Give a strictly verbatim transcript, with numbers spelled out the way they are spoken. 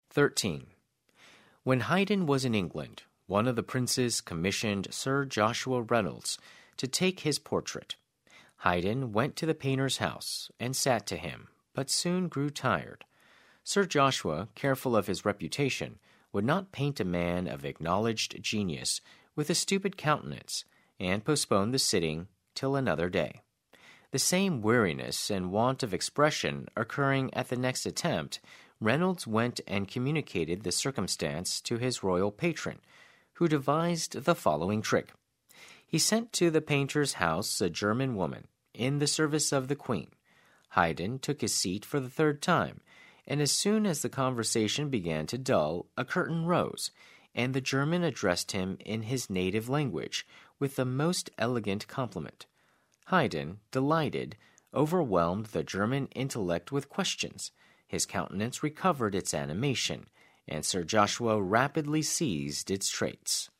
thirteen. When Haydn was in England, one of the princes commissioned Sir Joshua Reynolds to take his portrait. Haydn went to the painter's house and sat to him, but soon grew tired. Sir Joshua, careful of his reputation, would not paint a man of acknowledged genius with a stupid countenance, and postponed the sitting till another day. The same weariness and want of expression occurring at the next attempt, Reynolds went and communicated the circumstance to his royal patron, who devised the following trick. He sent to the painter's house a German woman, in the service of the Queen. Haydn took his seat for the third time, and as soon as the conversation began to dull, a curtain rose, and the German addressed him in his native language, with the most elegant compliment. Haydn, delighted, overwhelmed the German intellect with questions. His countenance recovered its animation, and Sir Joshua rapidly seized its traits.